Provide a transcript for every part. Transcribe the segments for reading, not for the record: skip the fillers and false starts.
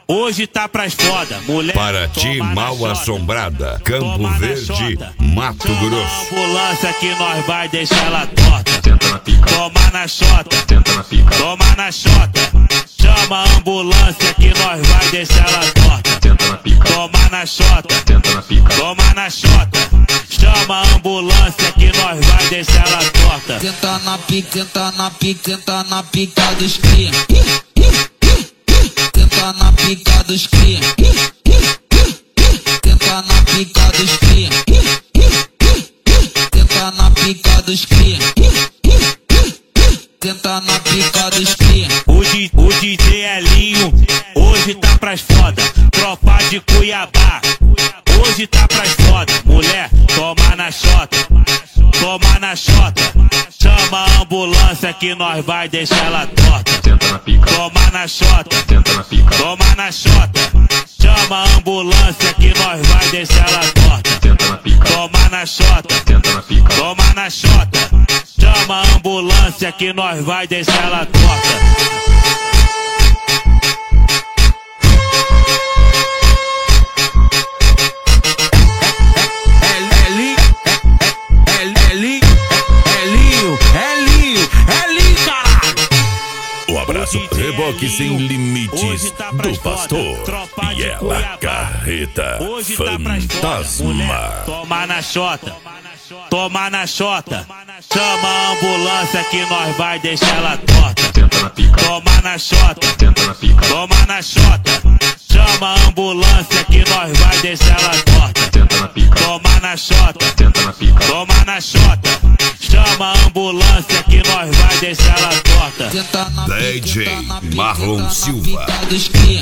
hoje tá pras foda, mulher. Paraty, Mal Assombrada, Campo Verde, Mato Grosso. Ambulância que nós vai deixar ela torta. Tenta na pica, Toma na chota, tenta na pica, toma na chota. Chama a ambulância que nós vai deixar ela torta. tenta na pica, Toma na chota, tenta na pica, toma na chota. Chama a ambulância que nós vai deixar ela torta. Tenta na pica, tenta na pica, tenta na pica dos cria. Tenta na pica dos cria. Tenta na pica dos cria. Tenta na pica dos cria. Tenta na pica dos cria. O DJ Elinho hoje tá pras foda. Tropa de Cuiabá hoje tá pras foda. Mulher, toma na chota, toma na chota. Chama a ambulância que nós vai deixar ela torta. tenta na pica, Toma na chota, tenta na pica, toma na chota. Chama a ambulância que nós vai deixar ela torta. tenta na pica, Toma na chota, tenta na pica, toma na chota. Chama a ambulância que nós vai deixar ela torta. O abraço Reboque Sem Limites do Pastor e ela Carreta Fantasma. Toma na chota, toma na chota. Chama a ambulância que nós vai deixar ela torta. tenta na pica, Toma na chota, tenta na pica, toma na chota. Chama a ambulância que nós vai deixar ela torta. tenta na pica, Toma na chota, tenta na pica, toma na chota. Chama a ambulância que nós vai deixar ela torta. Tenta na pica, DJ tenta na pica, Marlon tenta na Silva. pica dos cria.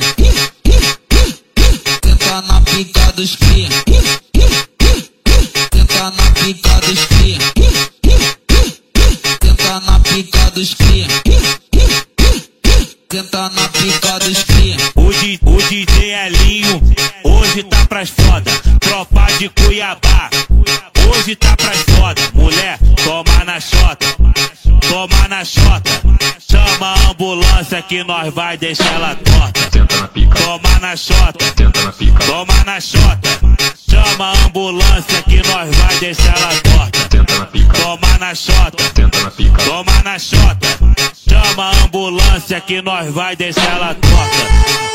Tenta na pica dos cria. Tenta na pica dos cria. Tenta na pica dos cria. Tenta na pica dos cria. O DJ Elinho hoje tá pras foda. Tropa de Cuiabá hoje tá pras foda. Mulher, toma na chota, toma na chota. Chama a ambulância que nós vai deixar ela torta. tenta na pica, Toma na chota, tenta na pica, toma na chota. Chama a ambulância que nós vai deixar ela torta. tenta na pica, Toma na chota, tenta na pica, toma na chota. Chama a ambulância que nós vai deixar ela torta.